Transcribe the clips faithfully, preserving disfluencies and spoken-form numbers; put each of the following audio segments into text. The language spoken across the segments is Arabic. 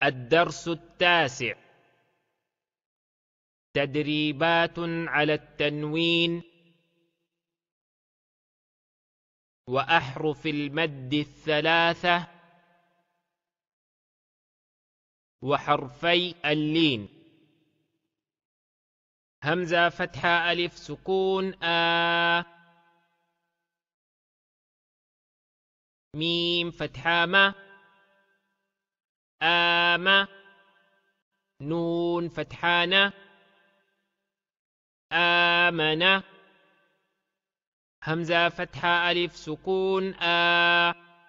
الدرس التاسع. تدريبات على التنوين وأحرف المد الثلاثة وحرفي اللين. همزة فتحة ألف سكون آ، ميم فتحة ما آم، نون فتحة ن آمن. همزة فتحة ألف سكون آ،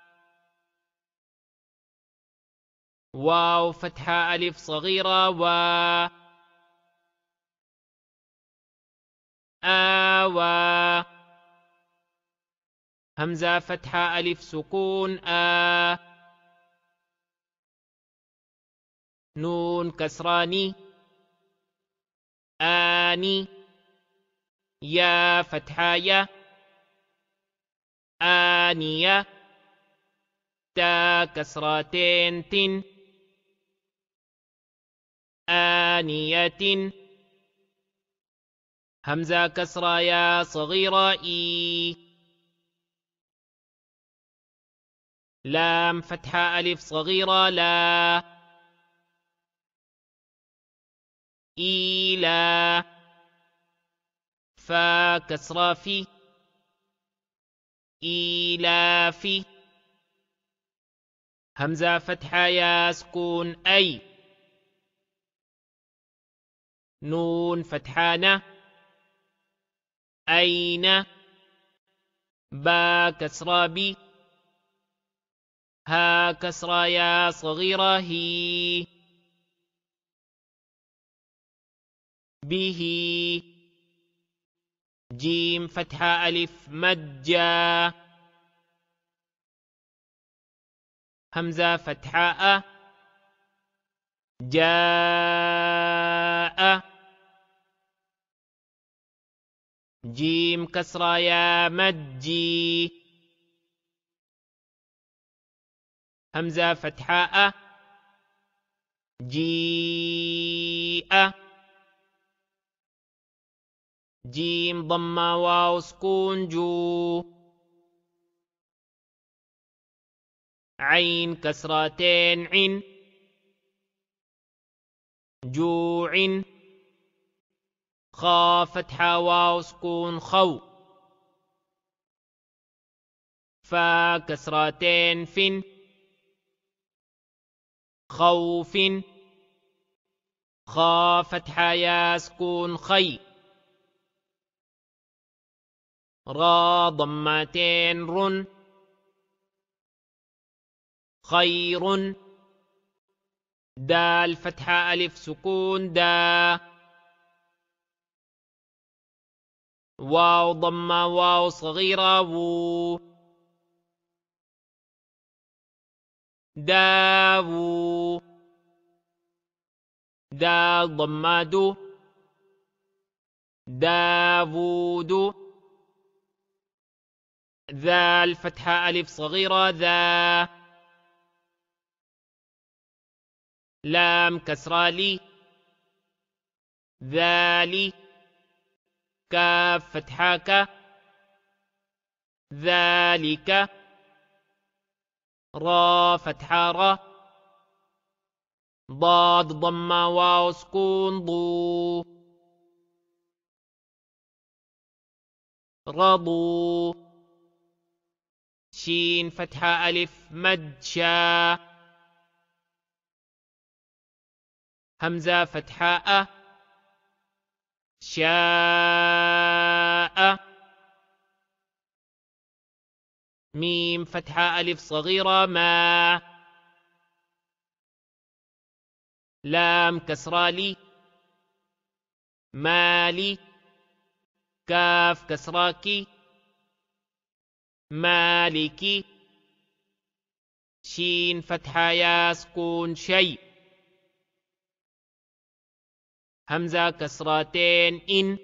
واو فتحة ألف صغيرة و آوى. همزة فتحة ألف سكون آ، نون كسراني آني. يا فتحة يا آنية. تا كسرتين تن آنية. همزة كسرة يا صغيرة إي. لام فتحة ألف صغيرة لا إيلا. فا كسرة في إيلافي. همزة فتحة يا سكون أي. نون فتحانة أين. با كسرة بي. ها كسرة يا صغيرة هي. به. جيم فتحة ألف مجا. همزة فتحة أ. جاء. جيم كسرة يا مجي. همزة فتحة أ. جيء. جيم ضمة واو سكون جو. عين كسرتين عن. جوع. خا فتحة واو سكون خو. فا كسرتين فن. خوف. خا فتحة يا سكون خي. را ضمتين رن. خير. دال فتحة ألف سكون دا. واو ضمة واو صغيرة وو. داو. دال ضمة دو. داوود. ذال فتحة ألف صغيرة ذا. لام كسرة لي. ذالي. كاف فتحة ك. ذلك. را فتحة را. ضاد ضمة واو سكون ضو. رضو. شين فتحة ألف مد شا. همزة فتحة أ. شاء. ميم فتحة ألف صغيرة ما. لام كسرة لي. مالي. كاف كسراكي. مالكي. شين فتحة يا سكون شيء. همزة كسرتين إن.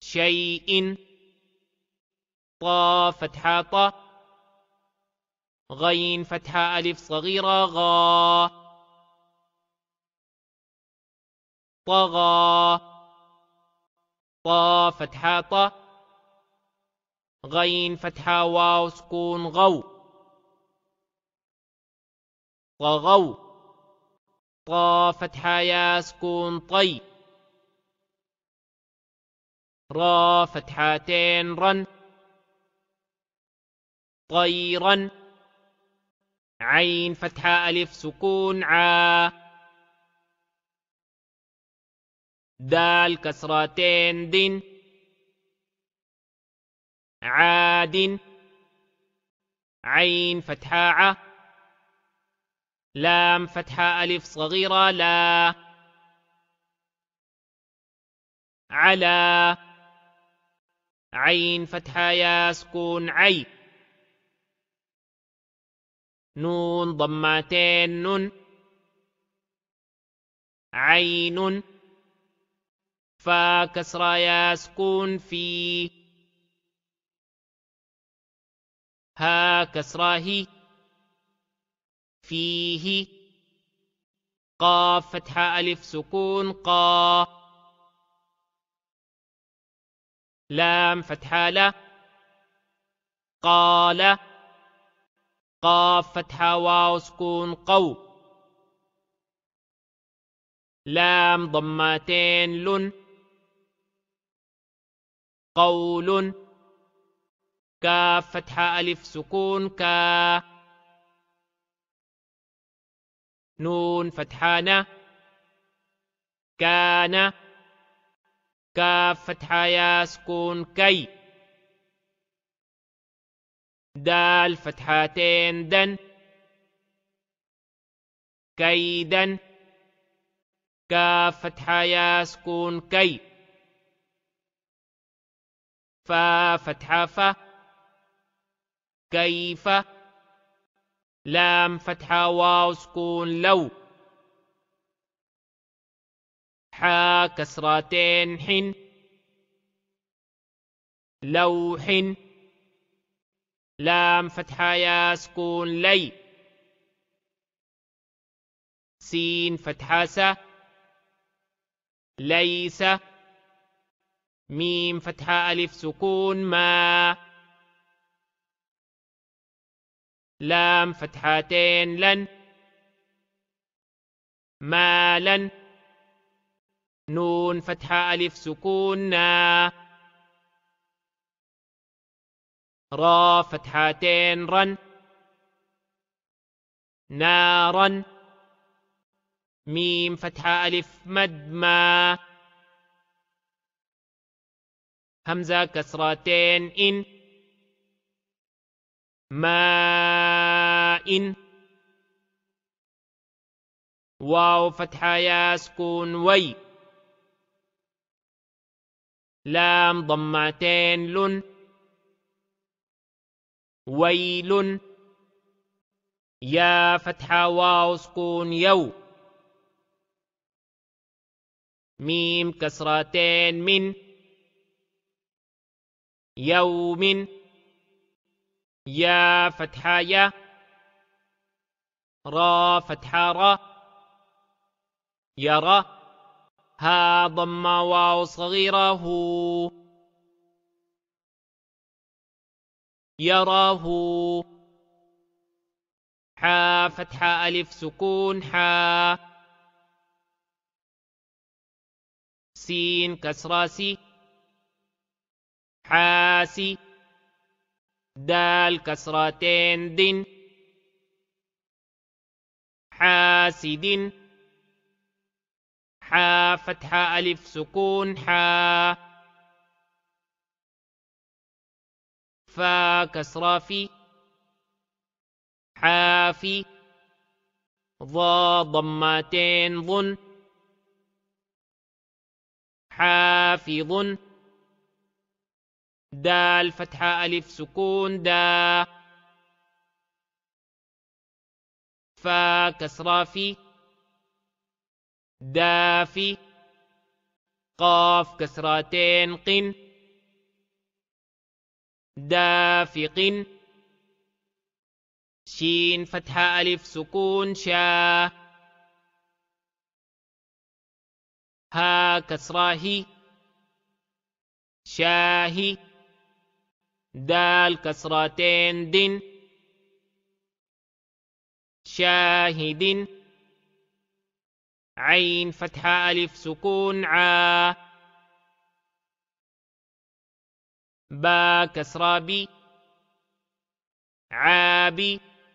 شيء. طا فتحة طا. غين فتحة ألف صغيرة غا طغى طا فتحة ط غين فتحة واو سكون غو طغوا طا فتحة يا سكون طي را فتحتين رن طيرا عين فتحة ألف سكون عا دال كسرتين دن عاد عين فتحة ع لام فتحة ألف صغيرة لا على عين فتحة يا سكون عي نون ضمتين نن عين فا كسرة يا سكون في ها كسرة هي فيه قاف فتحة ألف سكون قا لام فتحة لا قال قاف فتحة واو سكون قو لام ضمتين لن قول كاف فتحة ألف سكون كا نون فتحانة كان كاف فتحة يا سكون كي دال فتحتين دن كيدا كاف فتحة يا سكون كي فا فتحة فا كيف لام فتحة واو سكون لو حا كسرتين حن لوح لام فتحة يا سكون لي سين فتحة س ليس ميم فتحة ألف سكون ما لام فتحتين لن مالا نون فتحة ألف سكون نا را فتحتين رن نارا ميم فتحة ألف مد ما همزة كسرتين إن ماء واو فتحة يا سكون وي لام ضمتين لن ويل يا فتحة واو سكون يو ميم كسرتين من يوم يا فتحة يا را فتحة را يرى ها ضم واو صغيرة هو يراه حا فتحة ألف سكون حا سين كسرة سي حاسي دال كسرتين دن حاسد حا فتحة ألف سكون حا فا كسرة في حافي ضا ضمتين ظن حافظ دال فتحة ألف سكون دا فا كسرة في دافي قاف كسرتين قن دافق شين فتحة ألف سكون شا. ها كسرة هي شاهي. دال كسرتين دن شاهد. عين فتحة ألف سكون عا. با كسرة بي عابي.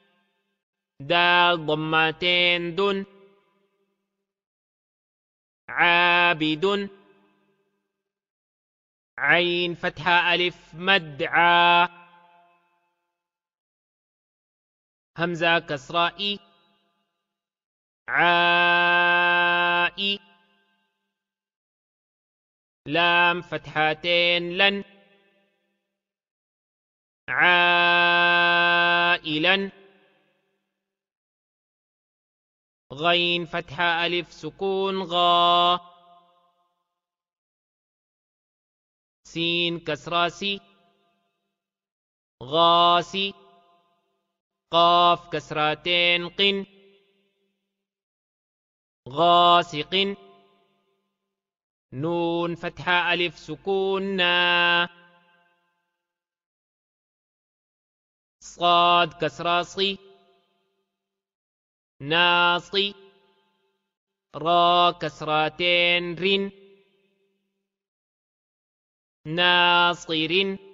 دال ضمتين دن عابد. عين فتحة ألف مد عا. همزة كسرة إي عائي. لام فتحتين لن عائلا. غين فتحة ألف سكون غا. سين كسرة سي غاسي. قاف كسرتين قن غاسق. نون فتحة ألف سكون نا. صاد كسرة صي ناصي. را كسرتين رن ناصر.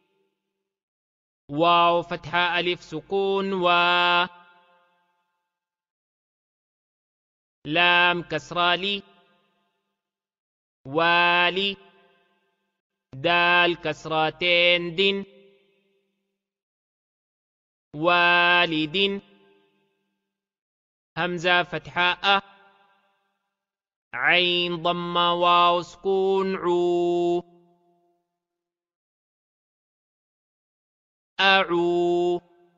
واو فتحة ألف سكون وا. لام كسرة لي والي. دال كسرتين دن والد. همزة فتحة أ. عين ضمة واو سكون عو. أعو.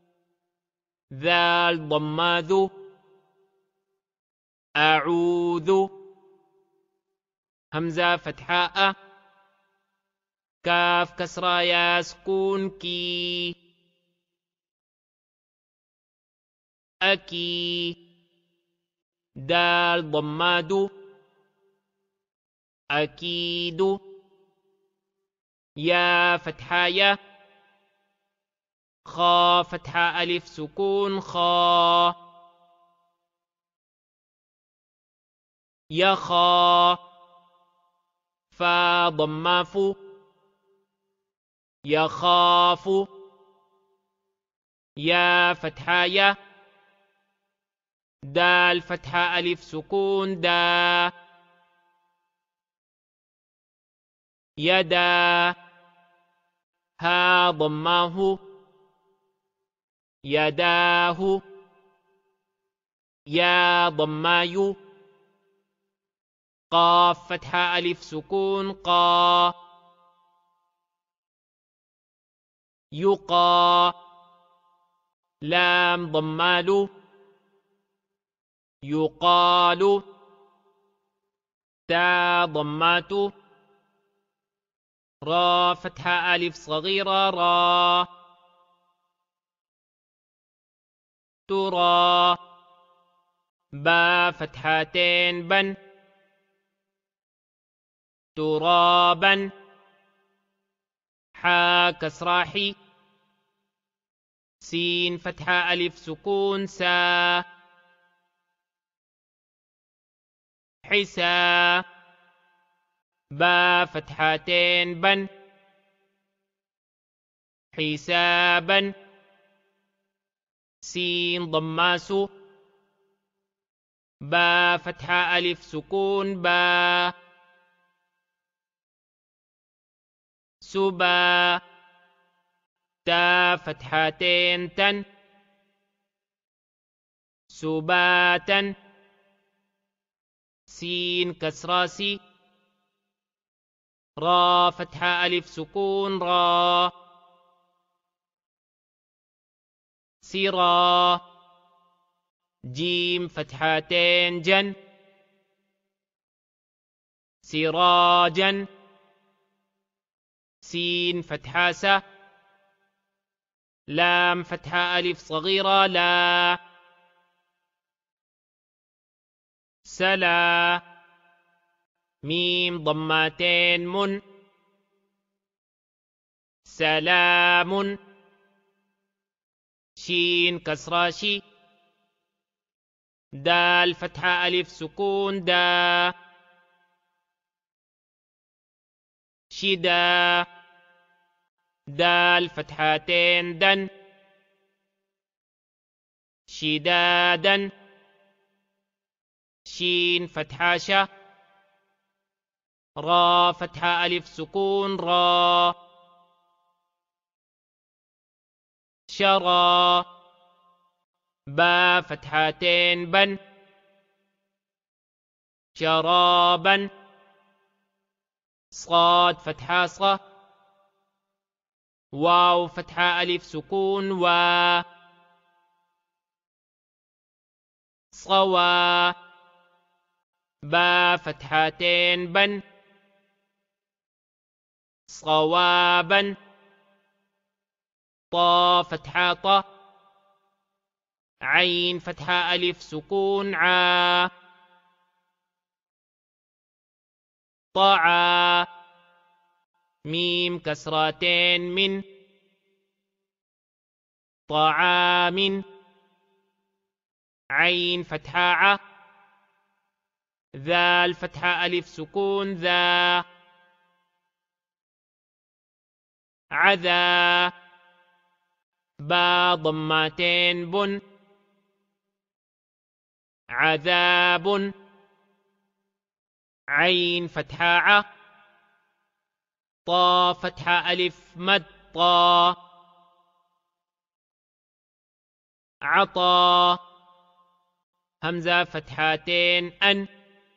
ذال ضمة ذو أعوذ. همزة فتحة أ. كاف كسرة يا سكون كي أكي. دال ضماد أكيد. يا فتحة يا. خا فتحة ألف سكون خا. يخا. فا ضمة فو يخاف. يا فتحة يا. دال فتحة ألف سكون دا. يدا. ها ضماه يداه. يا ضماي. قاف فتحة ألف سكون قا. يقى. لام ضمال يقال. تا ضمات. را فتحة ألف صغيرة را. ترى. با فتحتين بن ترابا. حا كسراحي. سين فتحة ألف سكون سا. حسا. با فتحتين بن حسابا. سين ضماس. با فتحة ألف سكون با. سبا. تا فتحتين تن سباتا. سين كسراسي. را فتحة ألف سكون را. سرا. جيم فتحتين جن سراجا. سين فتحة س. لام فتحة ألف صغيرة لا. سلا. ميم ضمتين من. سلام. شين كسرة شي. دال فتحة ألف سكون دا. شدا. دال فتحتين دن. شدادا. شين فتحة شا. را فتحة ألف سكون را. شرا. با فتحتين بن. شرابا. صاد فتحة صا. واو فتحة ألف سكون وا. صوا. با فتحتين بن. صوابا. طا فتحة طا. عين فتحة ألف سكون عا. طعا. ميم كسرتين من. طعام. عين فتحة ع. ذال فتحة ألف سكون ذا. عذا. با ضمتين بن. عذاب. عين فتحة ع. طا فتحة ألف مد طا. عطا. همزة فتحتين أن.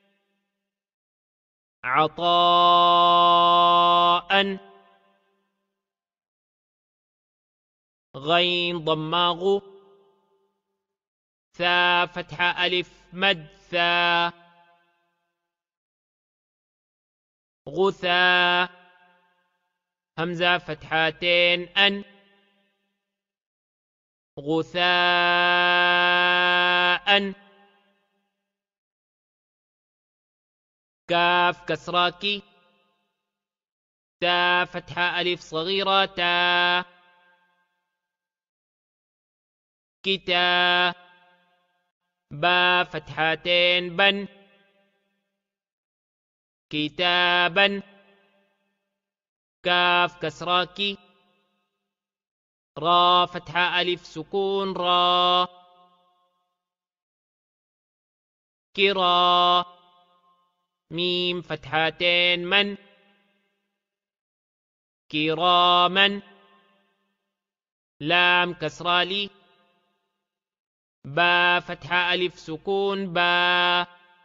عطاء. غين ضماغ. ثا فتحة ألف مد ثا. غثا. همزة فتحتين أن. غثاء. كاف كسراكي. تا فتحة ألف صغيرة تا. كتا. با فتحتين بن. كتابا. كاف كسراكي. را فتحة ألف سكون را. كرا. ميم فتحتين من. كراما. لام كسرالي. با فتحة ألف سكون با.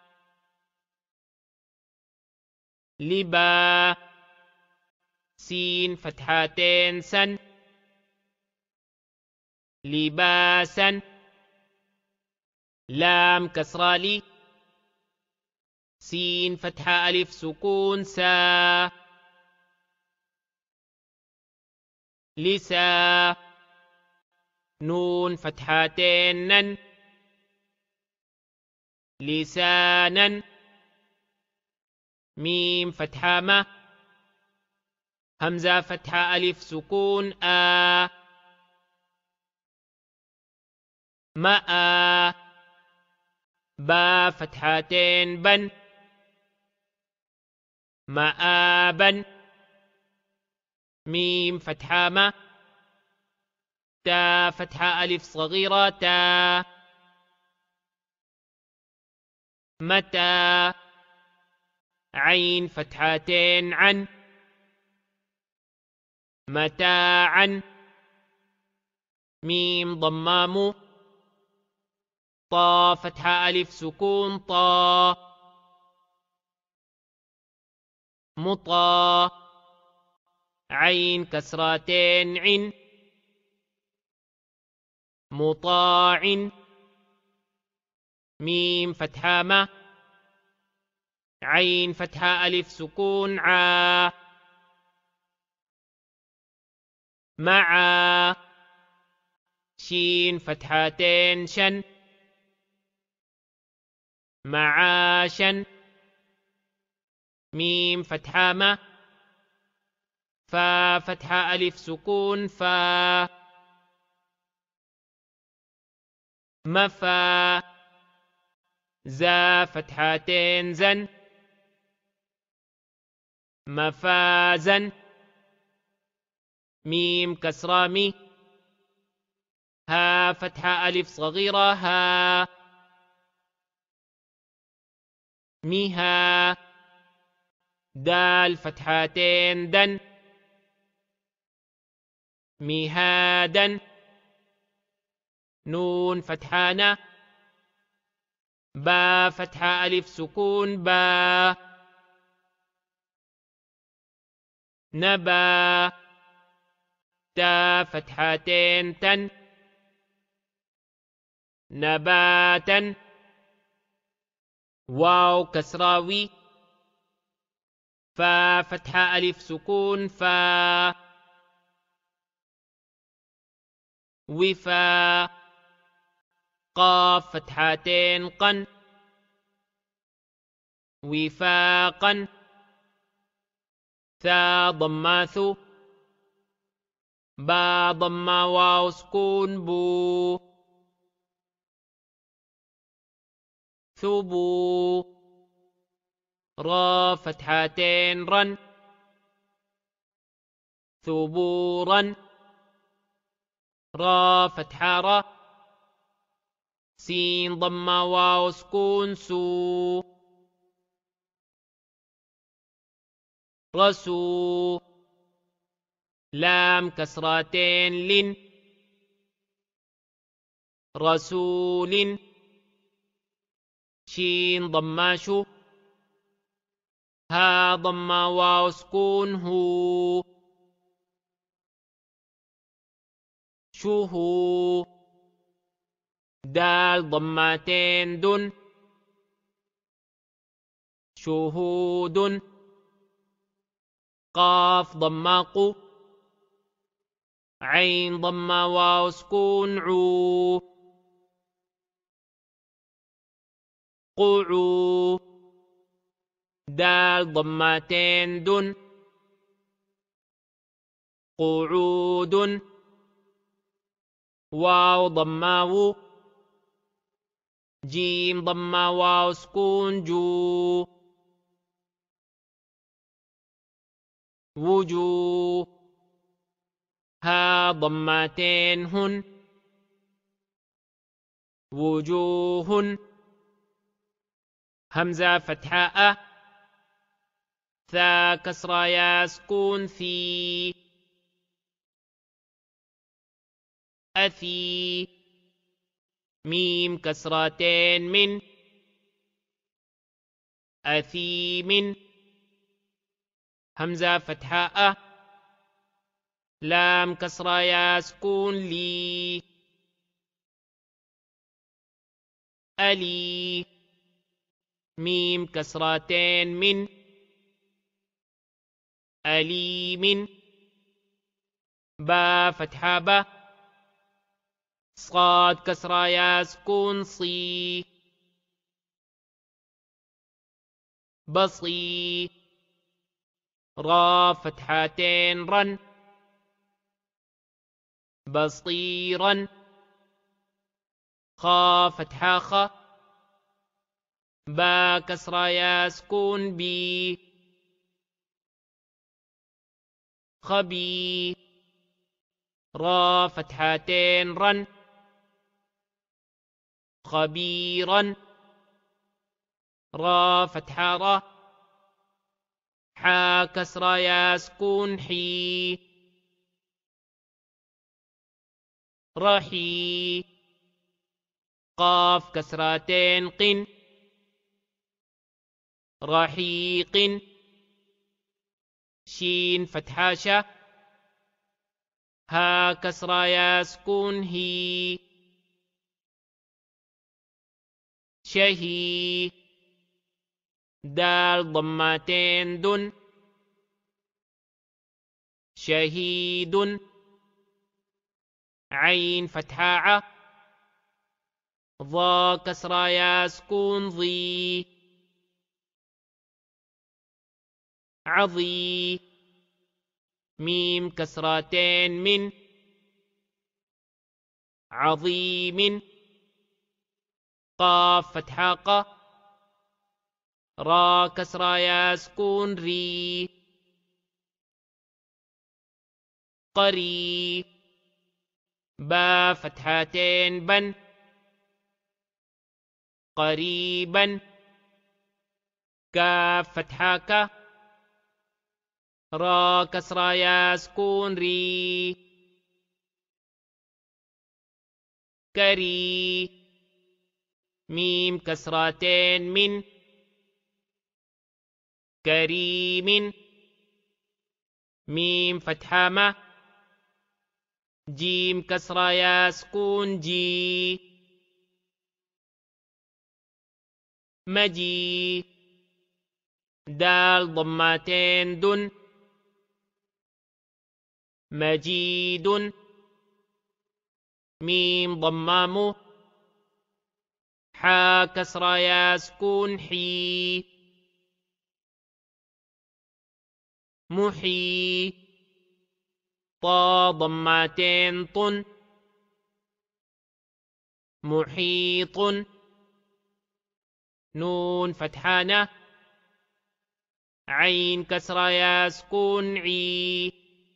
لبا. سين فتحتين سن. لباسا. لام كسرالي. سين فتحة ألف سكون سا. لسا. نون فتحتين نن. لسانا. ميم فتحة ما. همزة فتحة ألف سكون آ. ماء. با فتحتين بن. مآبا. ميم فتحة ما. تا فتحة ألف صغيرة تا. متى. عين فتحتين عن. متاعا. ميم ضمام. طا فتحة ألف سكون طا. مطا. عين كسرتين عن. مطاع. ميم فتحة ما. عين فتحة ألف سكون عا. معا. شين فتحتين شن معاشا ميم فتحة ما فا فتحة ألف سكون فا مفا زا فتحتين زن مفازا ميم كسرة مي ها فتحة ألف صغيرة ها ميها دال فتحتين دن ميهادا نون فتحانا با فتحة ألف سكون با نبا تا فتحتين تن نباتا واو كسراوي فا فتحة ألف سكون فا وفا قاف فتحتين قن وفاقا ثا ضماثو با ضما واو سكون بو ثبو را فتحتين رن ثبورا را فتحة را سين ضما واو سكون سو رسو لام كسرتين لن رسول شين ضماشو ها ضما واو سكون هو شهو دال ضمتين دن شهود قاف ضماقو عين ضما واو سكون عو قعو دال ضمتين دن قعود واو ضماو جيم ضما واو سكون جو وجوه ها ضمتين هن وجوه همزة فتحاء ثا كسرة يا سكون في أثي ميم كسرتين من أثيم همزة فتحاء لام كسرة يا سكون لي ألي ميم كسرتين من أليم با فتحة با صاد كسرة يا سكون صي بصي را فتحتين رن بصيرا خا فتحة خ با كسرة يا سكون بي خبي را فتحتين رن خبيرا را فتحة را حا كسرة يا سكون حي رحي قاف كسرتين قن رحيق شين فتحة شا ها كسرة يا سكون هي شهي دال ضمتين دن شهيد عين فتحة ع ضا كسرة يا سكون ضي عضي ميم كسرتين من عظيم قاف فتحة ق را كسرة يا سكون ري قري با فتحتين بن قريبا كاف فتحة ك را كسرة يا سكون ري كري ميم كسرتين من كريم ميم فتحة ما جيم كسرة يا سكون جي مجي دال ضمتين دن مجيد ميم ضمام حا كسرة يا سكون حي محي طا ضمتين طن محيط نون فتحانة عين كسرة يا سكون عي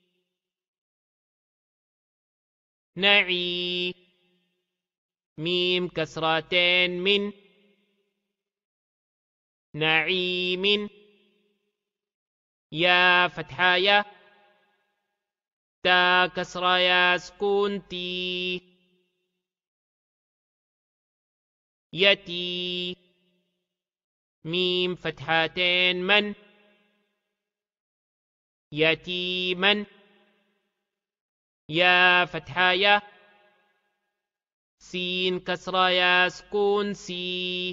نعي ميم كسرتين من نعيم يا فتحايا تا كسرة يا سكون تي يتي ميم فتحتين من يتيما يا فتحايا سين كسرة يا سكون سي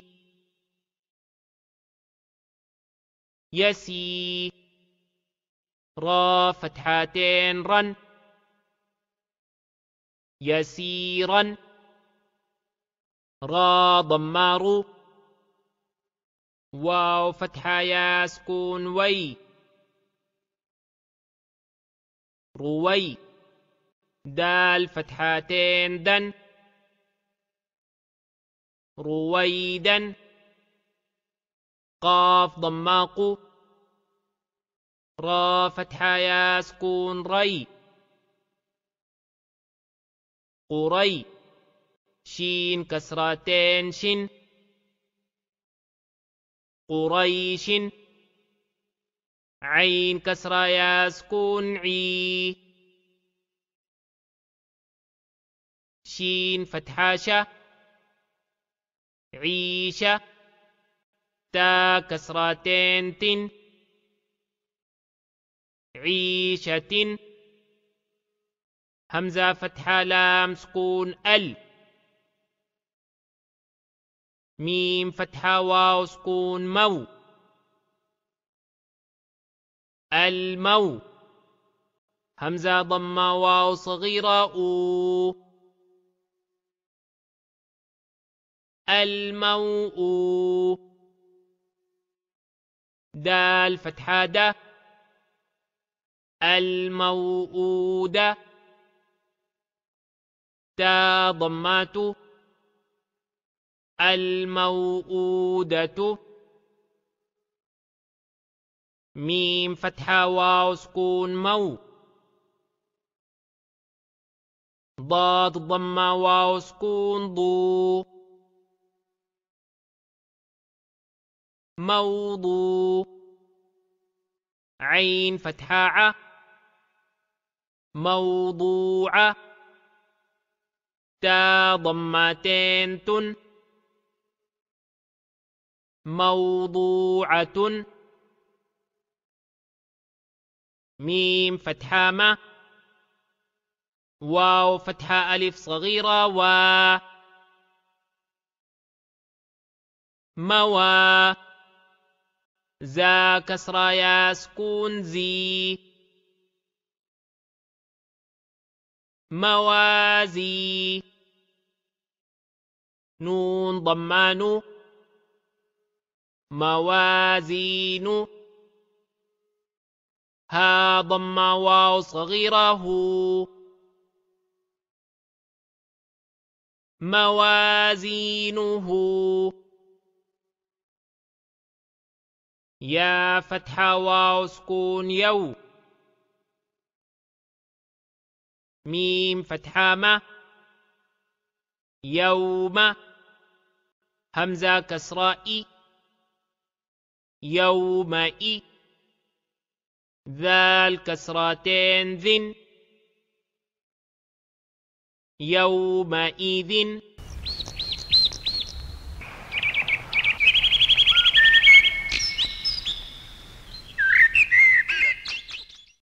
يسي را فتحتين رن يسيرا را ضمار واو فتحة يا سكون وي روي دال فتحتين دن رويدا قاف ضماق را فتحة يا سكون ري قري شين كسرتين شن قريش عين كسرة يا سكون عي شين فتحة شا عيشة تا كسرتين تن عيشة همزة فتحة لام سكون ال ميم فتحة واو سكون مو المو همزة ضمة واو صغيرة أو الموء دال فتحة د الموءودة تا ضمات الموءودة ميم فتحة واو سكون مو ضاد ضمة واو سكون ضو موضوع عين فتحة ع موضوعة تا ضمتين تن موضوعة ميم فتحة ما واو فتحة ألف صغيرة و موا زا كسرة يا سكون زي موازي نون ضمان موازين ها ضم واو صغيره موازينه يا فتحة واو سكون يو ميم فتحة ما يوم همزة كسراء يومئ ذال كسرتين ذن يومئذ